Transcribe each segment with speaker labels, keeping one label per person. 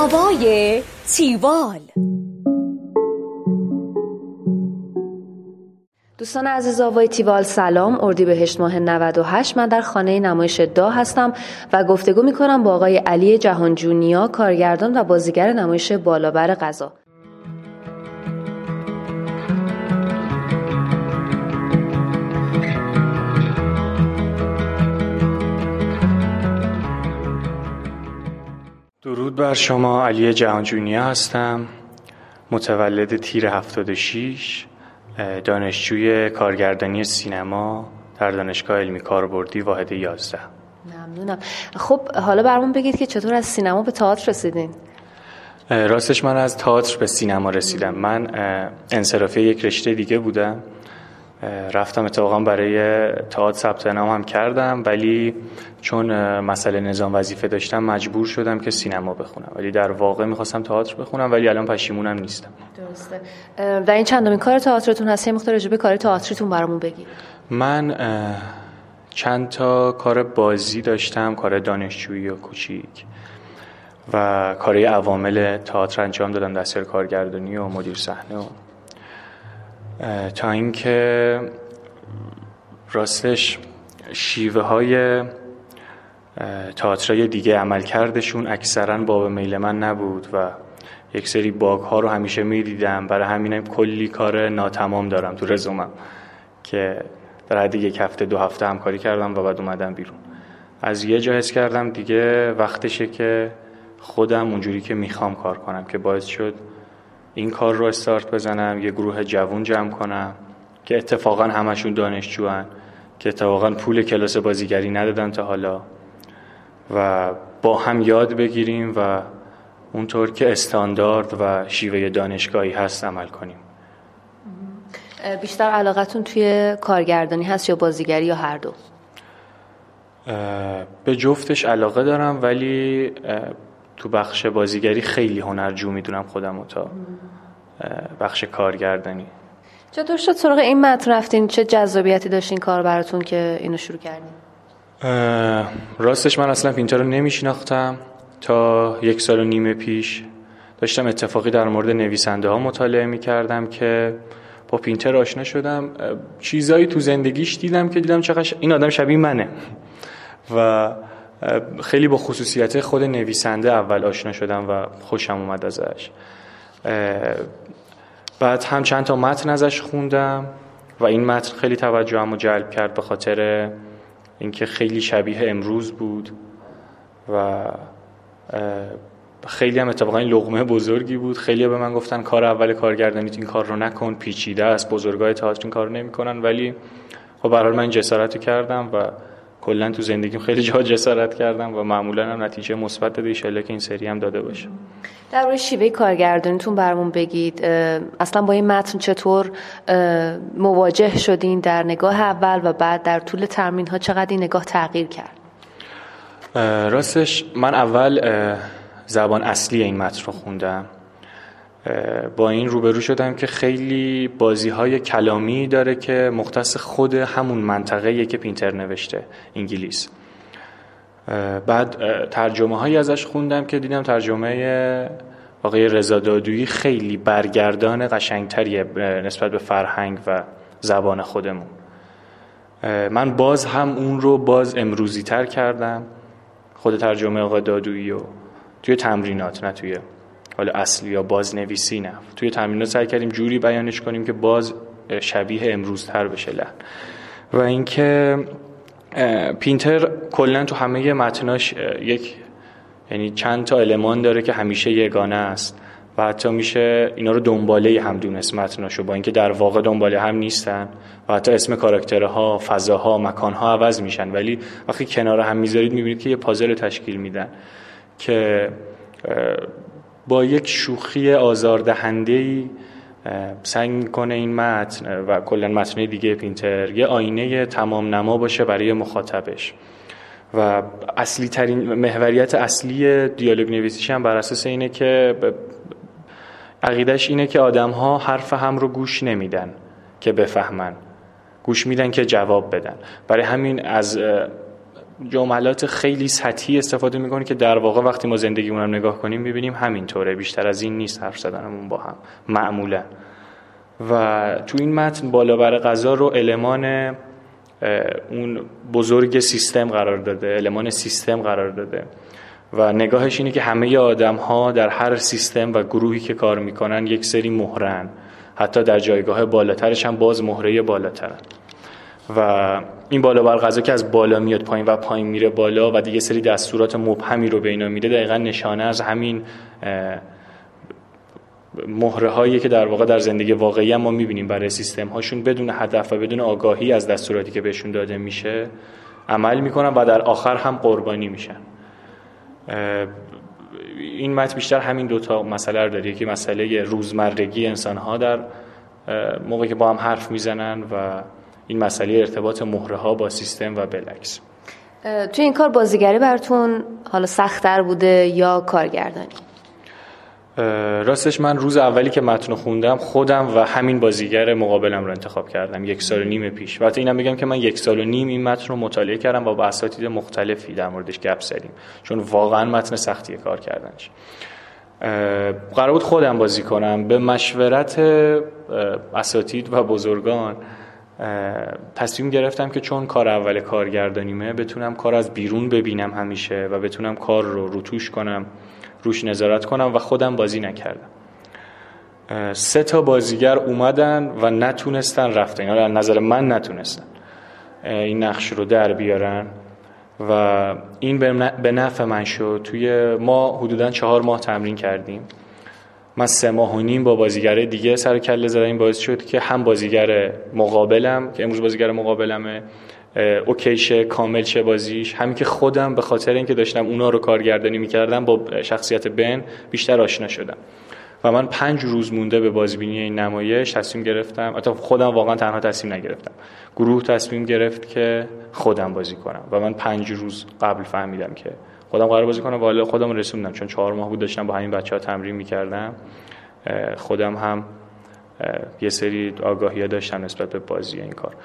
Speaker 1: هوای تیوال. دوستان عزیز آوای تیوال سلام. اردیبهشت ماه 98 من در خانه نمایش دا هستم و گفتگو میکنم با آقای علی جهانجونیا، کارگردان و بازیگر نمایش بالابر قضا.
Speaker 2: درود بر شما. علی جهانجونیا هستم، متولد تیر 76، دانشجوی کارگردانی سینما در دانشگاه علمی کاربردی واحد 11.
Speaker 1: ممنونم. خب حالا برامون بگید که چطور از سینما به تئاتر رسیدین؟
Speaker 2: راستش من از تئاتر به سینما رسیدم. من انصرافی یک رشته دیگه بودم، رفتم اتفاقا برای تئاتر ثبت نام هم کردم، ولی چون مسئله نظام وظیفه داشتم مجبور شدم که سینما بخونم، ولی در واقع میخواستم تئاتر بخونم، ولی الان پشیمونم نیستم.
Speaker 1: درسته. و این چندمین کار تئاترتون هست؟ یه مقدار راجع به کار تئاتریتون برامون بگید.
Speaker 2: من چند تا کار بازی داشتم، کار دانشجویی و کوچیک و کاری عوامل تئاتر انجام دادم، دستیار کارگردانی و مدیر صحنه و تا اینکه راستش شیوه های تئاترای دیگه عملکردشون اکثرا باب میل من نبود و یک سری باگ ها رو همیشه میدیدم. برای همینم کلی کار ناتمام دارم تو رزومم که در حد یک هفته 2 هفته همکاری کردم و بعد اومدم بیرون. از یه جا حس کردم دیگه وقتشه که خودم اونجوری که میخوام کار کنم، که باعث شد این کار رو استارت بزنم، یه گروه جوان جمع کنم که اتفاقا همشون دانشجوان، که اتفاقا پول کلاس بازیگری ندادن تا حالا، و با هم یاد بگیریم و اونطور که استاندارد و شیوه دانشگاهی هست عمل کنیم.
Speaker 1: بیشتر علاقتون توی کارگردانی هست یا بازیگری یا هر دو؟
Speaker 2: به جفتش علاقه دارم، ولی تو بخش بازیگری خیلی هنرجو میدونم خودم تا بخش کارگردانی.
Speaker 1: چطور شد سراغ این متن رفتین؟ چه جذابیتی داشت این کار براتون که اینو شروع کردین؟
Speaker 2: راستش من اصلا پینتر رو نمیشناختم تا 1.5 سال پیش. داشتم اتفاقی در مورد نویسنده ها مطالعه میکردم که با پینتر آشنا شدم. چیزایی تو زندگیش دیدم چقدر این آدم شبیه منه و خیلی با خصوصیت خود نویسنده اول آشنا شدم و خوشم اومد ازش. بعد هم چند تا متن ازش خوندم و این متن خیلی توجهمو جلب کرد به خاطر اینکه خیلی شبیه امروز بود و خیلی هم اتفاقا این لقمه بزرگی بود. خیلی به من گفتن کار اول کارگردانی این کار رو نکن، پیچیده است، بزرگای تئاتر این کار رو نمی‌کنن، ولی خب به هر حال من جسارتو کردم و کلا تو زندگیم خیلی جا جسارت کردم و معمولا هم نتیجه مثبت داده. ان شاءالله که این سری هم داده باشه.
Speaker 1: در مورد شیوه کارگردانیتون برامون بگید. اصلا با این متن چطور مواجه شدین در نگاه اول و بعد در طول تمرین ها چقدر این نگاه تغییر کرد؟
Speaker 2: راستش من اول زبان اصلی این متن رو خوندم. با این روبرو شدم که خیلی بازی‌های کلامی داره که مختص خود همون منطقه‌ایه که پینتر نوشته، انگلیس. بعد ترجمه‌هایی ازش خوندم که دیدم ترجمه آقای رضا دادویی خیلی برگردان قشنگتریه نسبت به فرهنگ و زبان خودمون. من باز هم اون رو باز امروزی تر کردم، خود ترجمه آقای دادویی رو توی تمرینات، نه توی حالا اصلی یا بازنویسی، نه توی تمرینات سعی کردیم جوری بیانش کنیم که باز شبیه امروزتر بشه لحن. و اینکه پینتر کلا تو همه متناش یعنی چند تا المان داره که همیشه یگانه است و حتی میشه اینا رو دنباله هم دونست متناشو، با اینکه در واقع دنباله هم نیستن و حتی اسم کاراکترها، فضاها، مکانها عوض میشن، ولی وقتی کنار هم میذارید میبینید که یه پازل تشکیل میدن که با یک شوخی آزاردهنده‌ای سعی میکنه این متن و کلا متن دیگه پینتر یه آینه تمام نما باشه برای مخاطبش و اصلی ترین محوریت اصلی دیالوگ نویسیش هم بر اساس اینه که عقیدش اینه که آدم‌ها حرف هم رو گوش نمیدن که بفهمن، گوش میدن که جواب بدن. برای همین از جملات خیلی سطحی استفاده میکنه که در واقع وقتی ما زندگیمون رو نگاه کنیم میبینیم همینطوره، بیشتر از این نیست حرف زدنمون با هم معمولا. و تو این متن بالابر قضا رو المان اون بزرگ سیستم قرار داده، المان سیستم قرار داده و نگاهش اینه که همه آدم ها در هر سیستم و گروهی که کار میکنن یک سری مهرن، حتی در جایگاه بالاترش هم باز مهره بالاترن و این بالابر قضا که از بالا میاد پایین و پایین میره بالا و دیگه سری دستورات مبهمی رو به اینا میده، دقیقا نشانه از همین مهره هایی که در واقع در زندگی واقعی هم ما میبینیم برای سیستم هاشون بدون هدف و بدون آگاهی از دستوراتی که بهشون داده میشه عمل میکنن و در آخر هم قربانی میشن. این متن بیشتر همین دوتا مسئله رو داره، که مسئله روزمرگی انسان ها در موقعی که با هم حرف میزنن و این مسئله ارتباط مهره ها با سیستم و بالعکس.
Speaker 1: توی این کار بازیگری براتون حالا سخت‌تر بوده یا کارگردانی؟
Speaker 2: راستش من روز اولی که متن خوندم خودم و همین بازیگر مقابلم رو انتخاب کردم 1.5 سال پیش. البته اینم بگم که من 1.5 سال این متن رو مطالعه کردم و با اساتید مختلفی در موردش گپ زدیم، چون واقعا متن سختیه کار کردنش. قرار بود خودم بازی کنم، به مشورت اساتید و بزرگان تصمیم گرفتم که چون کار اول کارگردانیمه بتونم کار از بیرون ببینم همیشه و بتونم کار رو روتوش کنم، روش نظارت کنم و خودم بازی نکردم. 3 تا بازیگر اومدن و نتونستن رفتن، یعنی از نظر من نتونستن این نقش رو در بیارن و این به نفع من شد. توی ما حدوداً 4 ماه تمرین کردیم، من 3.5 ماه با بازیگره دیگه سر و کله زدم. این باعث شد که هم بازیگر مقابلم که امروز بازیگر مقابلمه اوکیشه، کامل شه بازیش، همین که خودم به خاطر اینکه داشتم اونا رو کارگردانی میکردم با شخصیت بن بیشتر آشنا شدم و من 5 روز مونده به بازبینی این نمایش تصمیم گرفتم، البته خودم واقعا تنها تصمیم نگرفتم، گروه تصمیم گرفت که خودم بازی کنم و من 5 روز قبل فهمیدم که خودم قرار بازی کنم و حالا خودم رسوندم، چون 4 ماه بود داشتم با همین بچه‌ها تمرین میکردم. خودم هم یه سری آگاهی‌ها داشتم نسبت به بازی این کار،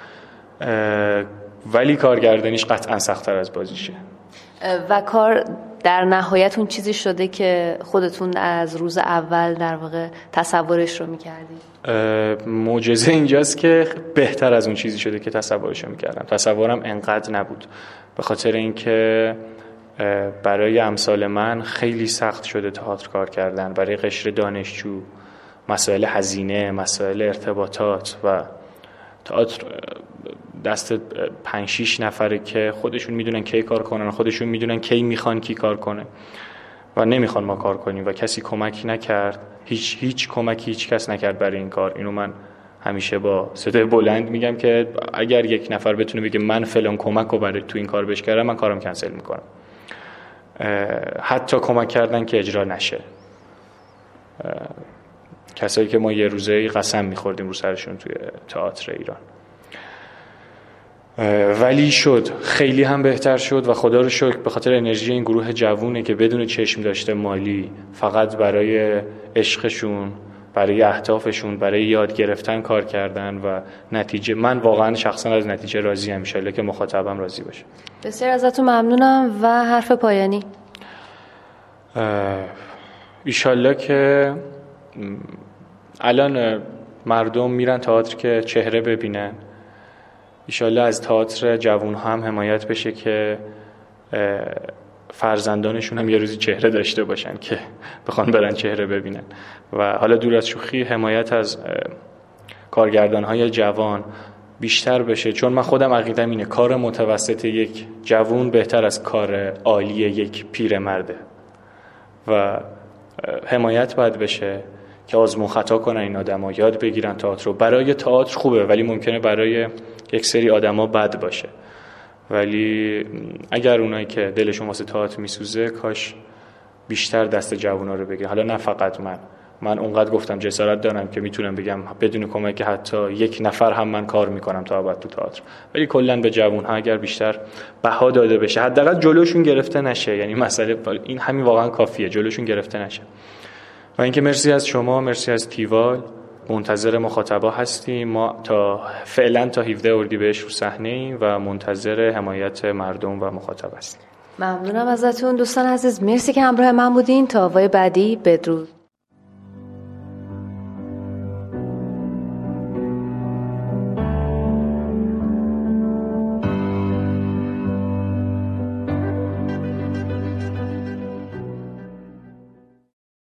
Speaker 2: ولی کارگردانیش قطعا سخت‌تر از بازیشه.
Speaker 1: و کار در نهایت اون چیزی شده که خودتون از روز اول در واقع تصورش رو می‌کردید؟
Speaker 2: معجزه اینجاست که بهتر از اون چیزی شده که تصورش رو می‌کردم. تصورم انقدر نبود، به خاطر اینکه برای امثال من خیلی سخت شده تئاتر کار کردن، برای قشر دانشجو، مسائل هزینه، مسائل ارتباطات و تئاتر دست 5-6 نفره که خودشون میدونن کی کار کنن، خودشون میدونن کی میخوان کی کار کنه و نمیخوان ما کار کنیم و کسی کمک نکرد، هیچ کمکی هیچ کس نکرد برای این کار. اینو من همیشه با صدای بلند میگم که اگر یک نفر بتونه بگه من فلان کمک رو برای تو این کار بهش کردم، من کارم کنسل میکنم. حتی کمک کردن که اجرا نشه، کسایی که ما یه روزه قسم میخوردیم رو سرشون توی تئاتر ایران. ولی شد، خیلی هم بهتر شد و خدا رو شکر به خاطر انرژی این گروه جوونه که بدون چشم داشته مالی، فقط برای عشقشون، برای اهدافشون، برای یاد گرفتن کار کردن و نتیجه. من واقعا شخصا از نتیجه راضی ام، ان شاءالله که مخاطبم راضی باشه.
Speaker 1: بسیار ازتون ممنونم. و حرف پایانی؟
Speaker 2: ایشالله که الان مردم میرن تئاتر که چهره ببینن، ایشالله از تئاتر جوون هم حمایت بشه که فرزندانشون هم یه روزی چهره داشته باشن که بخوان برن چهره ببینن. و حالا دور از شوخی، حمایت از کارگردان‌های جوان بیشتر بشه، چون من خودم عقیدم اینه کار متوسط یک جوون بهتر از کار عالی یک پیرمرده و حمایت باید بشه که آزمون خطا کنن این آدما، یاد بگیرن تئاتر رو. برای تئاتر خوبه ولی ممکنه برای یک سری آدما بد باشه. ولی اگر اونایی که دلشون واسه تئاتر میسوزه کاش بیشتر دست جوونا رو بگیرن. حالا نه فقط من اونقدر گفتم جسارت دارم که میتونم بگم بدون کمک حتی یک نفر هم من کار میکنم تا ابد تو تئاتر، ولی کلا به جوون‌ها اگر بیشتر بها داده بشه، حداقل جلوشون گرفته نشه، یعنی مسئله این همین واقعا کافیه، جلوشون گرفته نشه. و اینکه مرسی از شما، مرسی از تیوال منتظر مخاطبا هستیم. ما فعلا تا 17 اردیبهشت رو صحنه ایم و منتظر حمایت مردم و مخاطب هستیم.
Speaker 1: ممنونم ازتون دوستان عزیز، مرسی که همراه من بودین. تا آوای بعدی، بدرود.